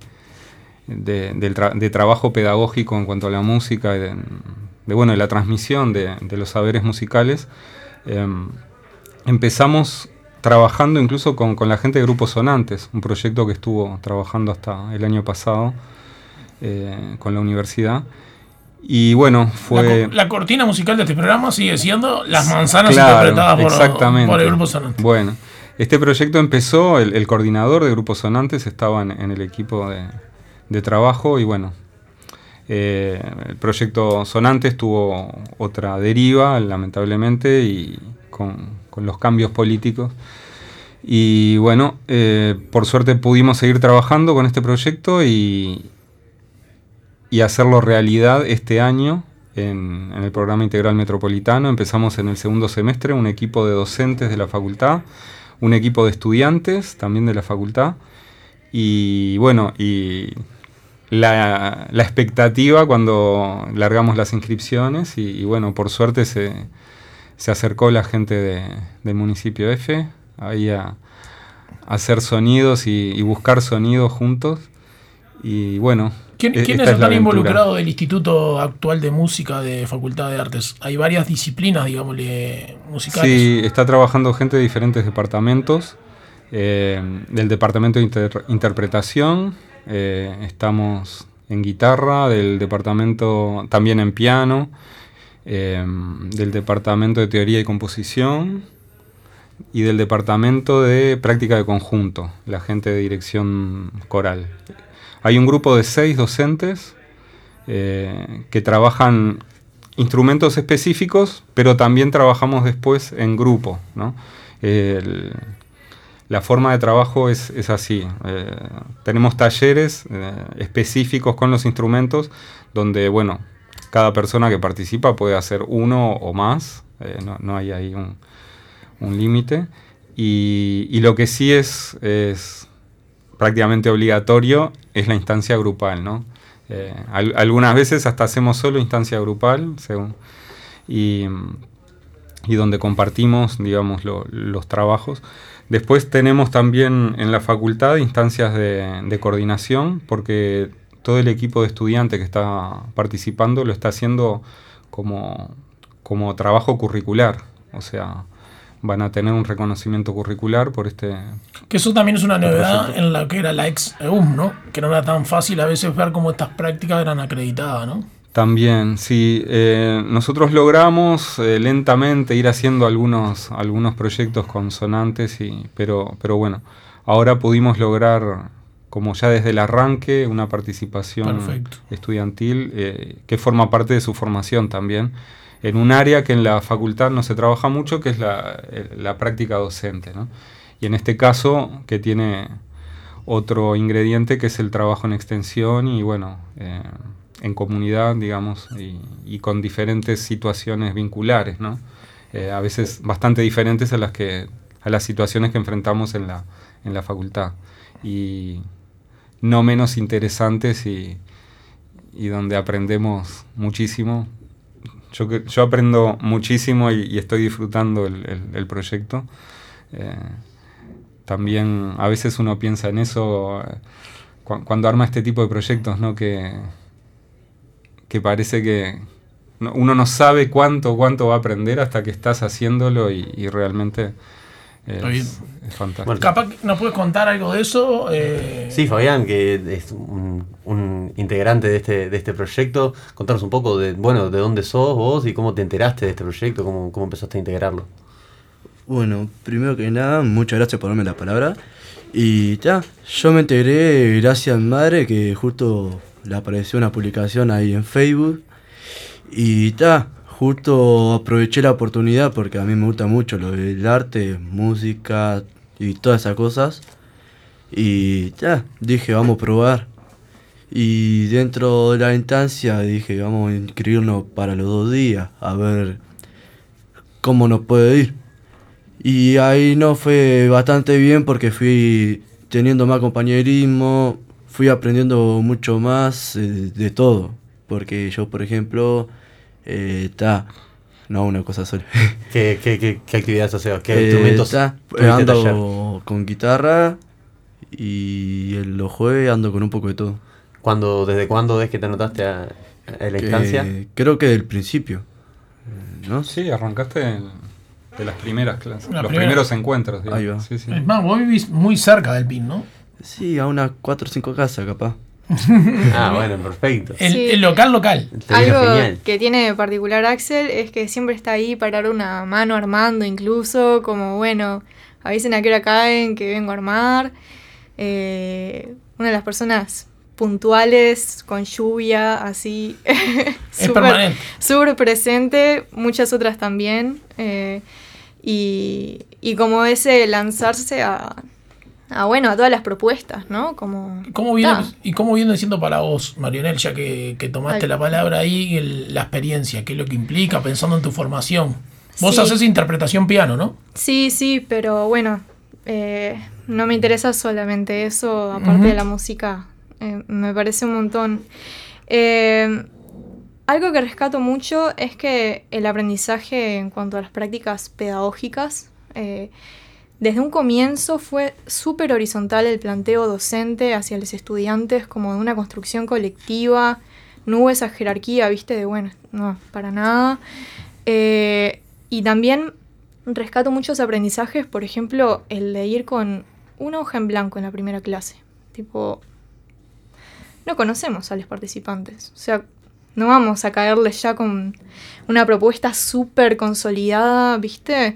de trabajo pedagógico en cuanto a la música, de la transmisión de los saberes musicales, empezamos trabajando incluso con la gente de Grupos Sonantes, un proyecto que estuvo trabajando hasta el año pasado con la universidad. Y bueno, fue... La cortina musical de este programa sigue siendo Las Manzanas, interpretadas por el Grupo Sonantes. Bueno, este proyecto empezó, el coordinador de Grupos Sonantes estaba en el equipo de trabajo, y bueno, el proyecto Sonantes tuvo otra deriva, lamentablemente, y con los cambios políticos. Y bueno, por suerte pudimos seguir trabajando con este proyecto y hacerlo realidad este año en el programa integral metropolitano. Empezamos en el segundo semestre un equipo de docentes de la facultad, un equipo de estudiantes también de la facultad, y bueno, y la expectativa cuando largamos las inscripciones, y bueno, por suerte se acercó la gente del municipio F ahí a hacer sonidos y buscar sonidos juntos, y bueno. ¿Quiénes están involucrados del Instituto Actual de Música de Facultad de Artes? Hay varias disciplinas, digámosle, musicales. Sí, está trabajando gente de diferentes departamentos. Del departamento de interpretación, estamos en guitarra, del departamento también en piano, del departamento de teoría y composición, y del departamento de práctica de conjunto, la gente de dirección coral. Hay un grupo de 6 docentes que trabajan instrumentos específicos, pero también trabajamos después en grupo, ¿no? La forma de trabajo es así. Tenemos talleres específicos con los instrumentos, donde, bueno, cada persona que participa puede hacer uno o más, no hay ahí un límite. Y lo que sí es prácticamente obligatorio es la instancia grupal, ¿no? Algunas veces hasta hacemos solo instancia grupal, y donde compartimos, digamos, los trabajos. Después tenemos también en la facultad instancias de coordinación, porque todo el equipo de estudiantes que está participando lo está haciendo como trabajo curricular, o sea, van a tener un reconocimiento curricular por este... Que eso también es una novedad en la que era la ex EUM, ¿no? Que no era tan fácil a veces ver cómo estas prácticas eran acreditadas, ¿no? También, sí. Nosotros logramos lentamente ir haciendo algunos proyectos consonantes, pero bueno, ahora pudimos lograr, como ya desde el arranque, una participación estudiantil que forma parte de su formación también, en un área que en la facultad no se trabaja mucho, que es la práctica docente, ¿no? Y en este caso, que tiene otro ingrediente, que es el trabajo en extensión y, bueno, en comunidad, digamos, y con diferentes situaciones vinculares, ¿no? A veces bastante diferentes a las situaciones que enfrentamos en la facultad. Y no menos interesantes y donde aprendemos muchísimo. Yo aprendo muchísimo y estoy disfrutando el proyecto. También a veces uno piensa en eso cuando arma este tipo de proyectos, ¿no? Que parece que uno no sabe cuánto va a aprender hasta que estás haciéndolo y realmente es fantástico. Bueno, capaz que nos puedes contar algo de eso. Sí, Fabián, que es un integrante de este proyecto. Contanos un poco de dónde sos vos y cómo te enteraste de este proyecto, cómo empezaste a integrarlo. Bueno, primero que nada, muchas gracias por darme la palabra. Y ya, yo me integré gracias a mi madre, que justo le apareció una publicación ahí en Facebook. Y ya, justo aproveché la oportunidad porque a mí me gusta mucho lo del arte, música y todas esas cosas. Y ya, dije, vamos a probar. Y dentro de la instancia dije, vamos a inscribirnos para los 2 días, a ver cómo nos puede ir. Y ahí nos fue bastante bien porque fui teniendo más compañerismo, fui aprendiendo mucho más de todo. Porque yo, por ejemplo, no una cosa sola. ¿Qué actividades haces? ¿Qué instrumentos? Ando con guitarra y los jueves ando con un poco de todo. ¿Desde cuándo es que te anotaste a la instancia? Creo que del principio, ¿no? Sí, arrancaste de las primeras clases, primeros encuentros. Ahí va. Sí, sí. Es más, vos vivís muy cerca del PIN, ¿no? Sí, a unas 4 o 5 casas capaz. Bueno, perfecto. El local. Algo que tiene de particular Axel es que siempre está ahí para dar una mano armando, incluso como, bueno, avisen a qué hora caen, que vengo a armar. Una de las personas puntuales, con lluvia, así, súper presente, muchas otras también, y como ese lanzarse a todas las propuestas, ¿no? ¿Cómo viene siendo para vos, Marionel, ya que tomaste la palabra ahí, la experiencia? ¿Qué es lo que implica pensando en tu formación? Vos haces interpretación piano, ¿no? Sí, pero bueno, no me interesa solamente eso, aparte de la música. Me parece un montón. Algo que rescato mucho es que el aprendizaje en cuanto a las prácticas pedagógicas, desde un comienzo fue súper horizontal el planteo docente hacia los estudiantes, como de una construcción colectiva. No hubo esa jerarquía, ¿viste? De bueno, no, para nada. Y también rescato muchos aprendizajes, por ejemplo, el de ir con una hoja en blanco en la primera clase. Tipo, no conocemos a los participantes. O sea, no vamos a caerles ya con una propuesta súper consolidada, ¿viste?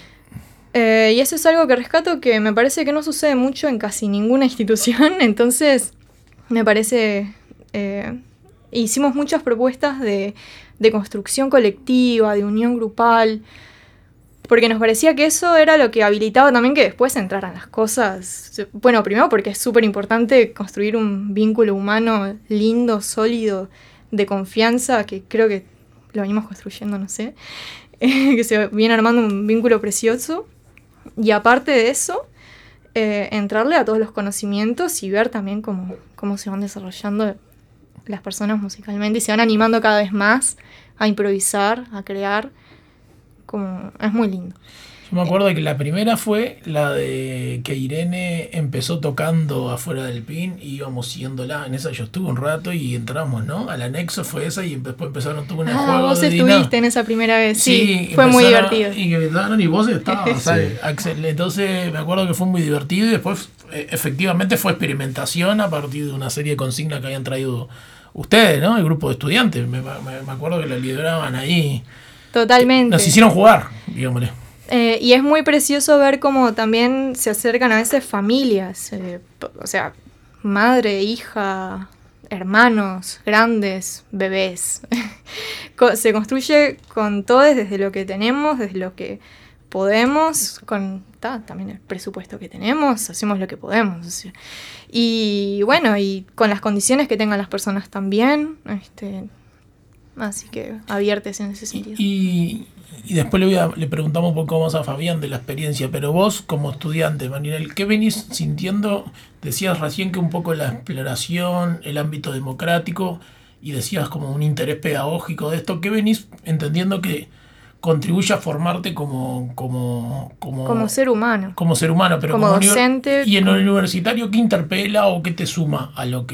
Y eso es algo que rescato que me parece que no sucede mucho en casi ninguna institución. Entonces, me parece... hicimos muchas propuestas de construcción colectiva, de unión grupal, porque nos parecía que eso era lo que habilitaba también que después entraran las cosas. Bueno, primero porque es súper importante construir un vínculo humano lindo, sólido, de confianza, que creo que lo venimos construyendo, no sé, que se viene armando un vínculo precioso. Y aparte de eso, entrarle a todos los conocimientos y ver también cómo se van desarrollando las personas musicalmente y se van animando cada vez más a improvisar, a crear. Como es muy lindo. Yo me acuerdo que la primera fue la de que Irene empezó tocando afuera del PIN y íbamos siguiéndola. En esa yo estuve un rato y entramos, ¿no? Al anexo fue esa y después empezaron tuvo un juego vos de estuviste en esa primera vez, sí fue muy divertido. Y vos estabas, Axel. Entonces me acuerdo que fue muy divertido y después efectivamente fue experimentación a partir de una serie de consignas que habían traído ustedes, ¿no? El grupo de estudiantes. Me acuerdo que la lideraban ahí. Totalmente. Nos hicieron jugar, digámosle. Y es muy precioso ver cómo también se acercan a veces familias, o sea, madre, hija, hermanos, grandes, bebés. Se construye con todo desde lo que tenemos, desde lo que podemos, con también el presupuesto que tenemos, hacemos lo que podemos. O sea. Y bueno, y con las condiciones que tengan las personas también, así que abiertas en ese sentido. Y después le preguntamos un poco más a Fabián de la experiencia, pero vos como estudiante, Marionel, ¿qué venís sintiendo? Decías recién que un poco la exploración, el ámbito democrático, y decías como un interés pedagógico de esto. ¿Qué venís entendiendo que contribuye a formarte como ser humano? Como ser humano, pero como docente. ¿Y en lo universitario qué interpela o qué te suma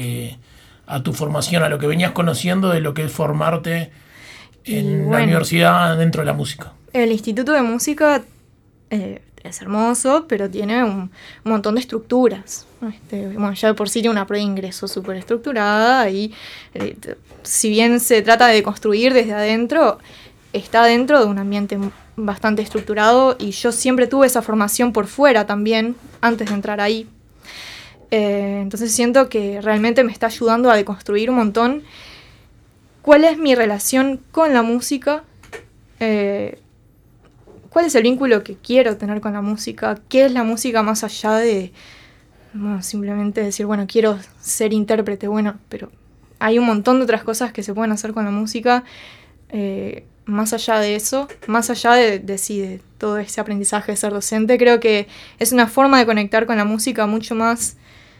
a tu formación, a lo que venías conociendo de lo que es formarte en la universidad dentro de la música? El Instituto de Música es hermoso, pero tiene un montón de estructuras. Ya de por sí tiene una prueba de ingreso súper estructurada y si bien se trata de construir desde adentro, está dentro de un ambiente bastante estructurado y yo siempre tuve esa formación por fuera también, antes de entrar ahí. Entonces siento que realmente me está ayudando a deconstruir un montón cuál es mi relación con la música, cuál es el vínculo que quiero tener con la música, qué es la música más allá de no, simplemente decir, bueno, quiero ser intérprete, bueno, pero hay un montón de otras cosas que se pueden hacer con la música, más allá de eso, más allá de todo ese aprendizaje de ser docente. Creo que es una forma de conectar con la música mucho más,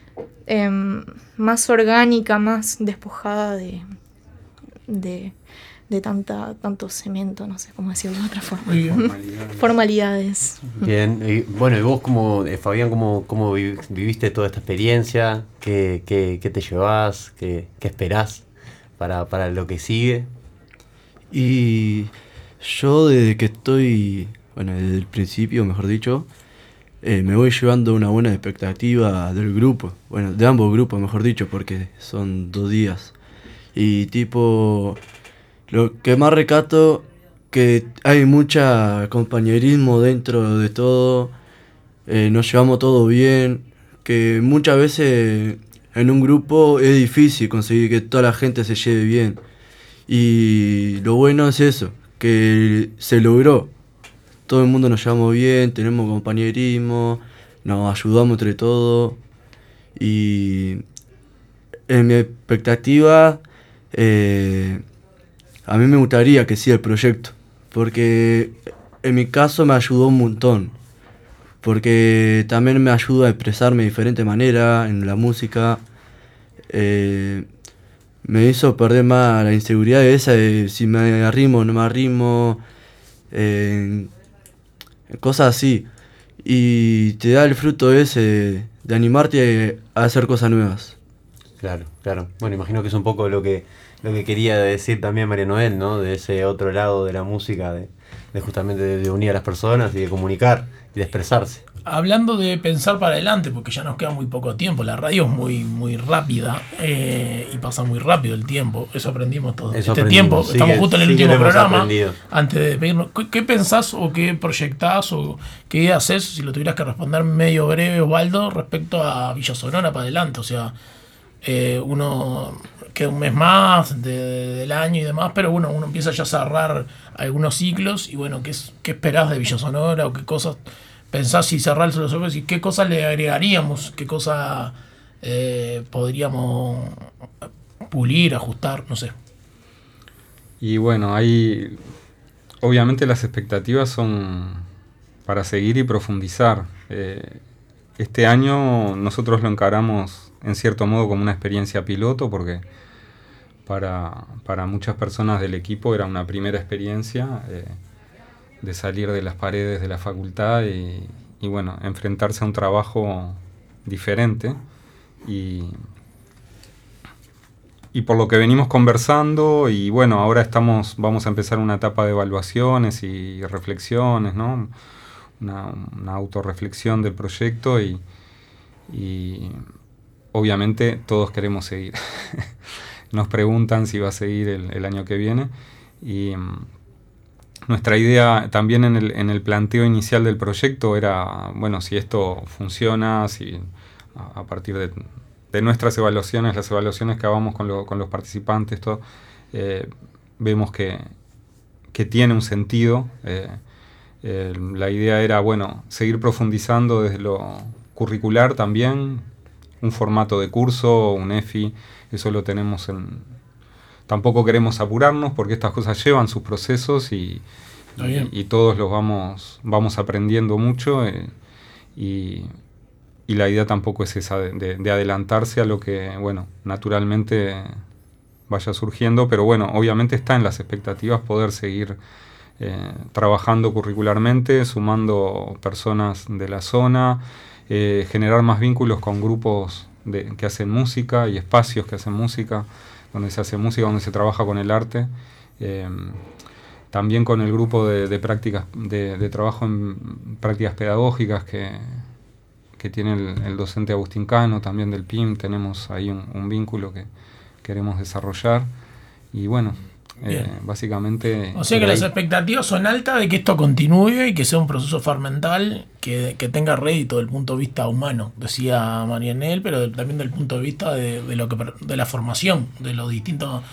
más orgánica, más despojada de tanto cemento, no sé cómo decirlo de otra forma. Formalidades. Bien, y bueno, y vos Fabián, ¿cómo viviste toda esta experiencia? ¿Qué te llevás? ¿Qué esperás para lo que sigue? Y yo desde que estoy, desde el principio, mejor dicho, me voy llevando una buena expectativa del grupo, de ambos grupos, mejor dicho, porque son 2 días. Y lo que más recato, que hay mucha compañerismo dentro de todo, nos llevamos todo bien, que muchas veces en un grupo es difícil conseguir que toda la gente se lleve bien. Y lo bueno es eso, que se logró. Todo el mundo nos llevamos bien, tenemos compañerismo, nos ayudamos entre todos. Y en mi expectativa, a mí me gustaría que siga el proyecto, porque en mi caso me ayudó un montón, porque también me ayuda a expresarme de diferente manera en la música. Me hizo perder más la inseguridad esa de si me arrimo o no me arrimo, cosas así. Y te da el fruto ese de animarte a hacer cosas nuevas. Claro. Bueno, imagino que es un poco lo que quería decir también María Noel, ¿no? De ese otro lado de la música, de justamente de unir a las personas y de comunicar y de expresarse. Hablando de pensar para adelante, porque ya nos queda muy poco tiempo, la radio es muy rápida y pasa muy rápido el tiempo, eso aprendimos todos. Tiempo, estamos justo en el último programa, antes de despedirnos. ¿Qué pensás o qué proyectás o qué haces, si lo tuvieras que responder medio breve, Osvaldo, respecto a Villa Sonora para adelante? O sea, uno queda un mes más del año y demás, pero uno empieza ya a cerrar algunos ciclos y bueno, ¿qué esperás de Villa Sonora o qué cosas pensás si cerrar los ojos y qué cosas le agregaríamos, qué cosas podríamos pulir, ajustar, no sé? Y bueno, ahí obviamente las expectativas son para seguir y profundizar. Este año nosotros lo encaramos en cierto modo como una experiencia piloto, porque para muchas personas del equipo era una primera experiencia de salir de las paredes de la facultad y bueno, enfrentarse a un trabajo diferente. Y por lo que venimos conversando, y bueno, ahora vamos a empezar una etapa de evaluaciones y reflexiones, ¿no? Una autorreflexión del proyecto y obviamente todos queremos seguir. Nos preguntan si va a seguir el año que viene y nuestra idea también en el planteo inicial del proyecto era, bueno, si esto funciona, si a partir de nuestras evaluaciones, las evaluaciones que hagamos con los participantes, todo, vemos que tiene un sentido. La idea era, bueno, seguir profundizando desde lo curricular también, un formato de curso, un EFI, eso lo tenemos Tampoco queremos apurarnos porque estas cosas llevan sus procesos y todos los vamos aprendiendo mucho y la idea tampoco es esa de adelantarse a lo que, bueno, naturalmente vaya surgiendo, pero bueno, obviamente está en las expectativas poder seguir trabajando curricularmente, sumando personas de la zona, generar más vínculos con grupos que hacen música y espacios que hacen música, donde se hace música, donde se trabaja con el arte. También con el grupo de prácticas, de trabajo en prácticas pedagógicas que tiene el docente Agustín Cano, también del PIM, tenemos ahí un vínculo que queremos desarrollar. Y bueno, básicamente... O sea que las expectativas son altas de que esto continúe y que sea un proceso fermental que tenga rédito desde el punto de vista humano, decía Marianel, pero también del punto de vista de la formación de los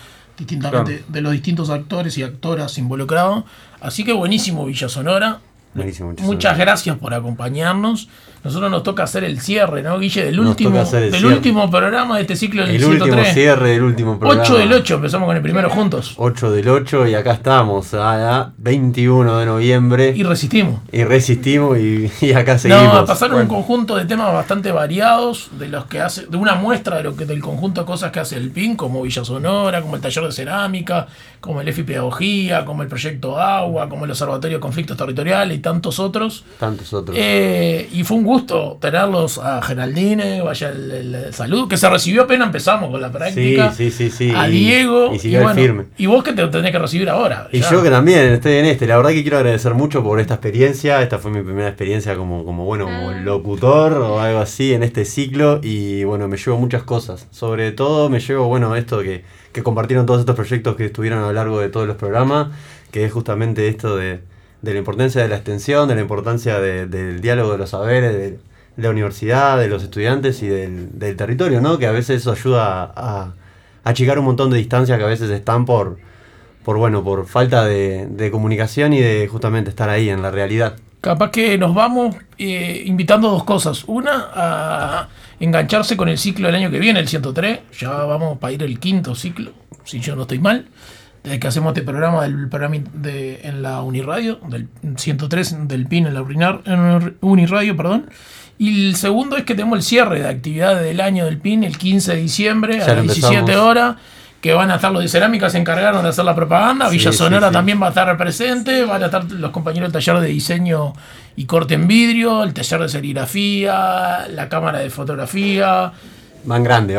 de los distintos actores y actoras involucrados. Así que buenísimo Villa Sonora, Buenísimo, Muchas gracias por acompañarnos. Nosotros nos toca hacer el cierre, ¿no, Guille? Del Nos toca hacer el cierre. último programa de este ciclo del El 103. último cierre del último programa. 8 del 8, empezamos con el primero juntos. 8 del 8 y acá estamos, a 21 de noviembre. Y resistimos. Y acá seguimos. No, pasaron un conjunto de temas bastante variados, de los que hace, de una muestra del conjunto de cosas que hace el PIN, como Villa Sonora, como el taller de cerámica, como el EFI Pedagogía, como el proyecto Agua, como el Observatorio de Conflictos Territoriales y tantos otros. Y fue un gusto tenerlos a Geraldine, vaya el saludo, que se recibió apenas empezamos con la práctica. Sí. A Diego. Y siguió firme. Y vos que te tenés que recibir ahora. Y yo que también estoy en La verdad que quiero agradecer mucho por esta experiencia. Esta fue mi primera experiencia como locutor o algo así en este ciclo. Y bueno, me llevo muchas cosas. Sobre todo me llevo, esto que compartieron todos estos proyectos que estuvieron a lo largo de todos los programas, que es justamente esto de la importancia de la extensión, de la importancia del diálogo de los saberes, de la universidad, de los estudiantes y del territorio, ¿no? Que a veces eso ayuda a achicar un montón de distancias que a veces están por falta de comunicación y de justamente estar ahí en la realidad. Capaz que nos vamos invitando dos cosas. Una, a engancharse con el ciclo del año que viene, el 103. Ya vamos para ir el 5º ciclo, si yo no estoy mal. Desde que hacemos este programa en la Uniradio, del 103 del PIN en la Uniradio, perdón. Y el segundo es que tenemos el cierre de actividades del año del PIN el 15 de diciembre a las 17 horas, que van a estar los de cerámica, se encargaron de hacer la propaganda. Villa Sonora también va a estar presente, van a estar los compañeros del taller de diseño y corte en vidrio, el taller de serigrafía, la cámara de fotografía. Van grande.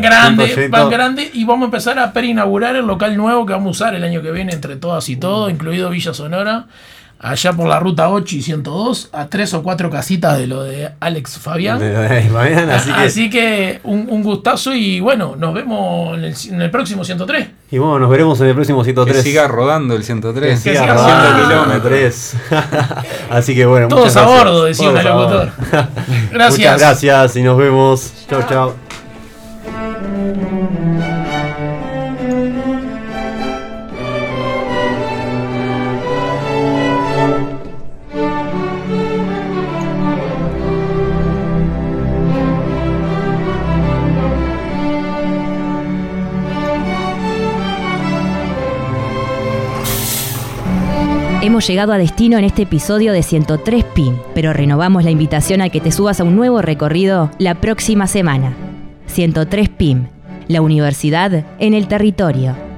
Y vamos a empezar a preinaugurar el local nuevo que vamos a usar el año que viene entre todas y todos, incluido Villa Sonora, allá por la ruta 8 y 102, a 3 o 4 casitas de lo de Alex Fabián. Así que un gustazo y bueno, nos vemos en el próximo 103. Y bueno, nos veremos en el próximo 103. Que siga rodando el 103. Que siga rodando kilómetros. Así que bueno, todos a bordo, decía un locutor. Gracias. Muchas gracias y nos vemos. Chau. Hemos llegado a destino en este episodio de 103 PIN, pero renovamos la invitación a que te subas a un nuevo recorrido la próxima semana. 103 PIN, la universidad en el territorio.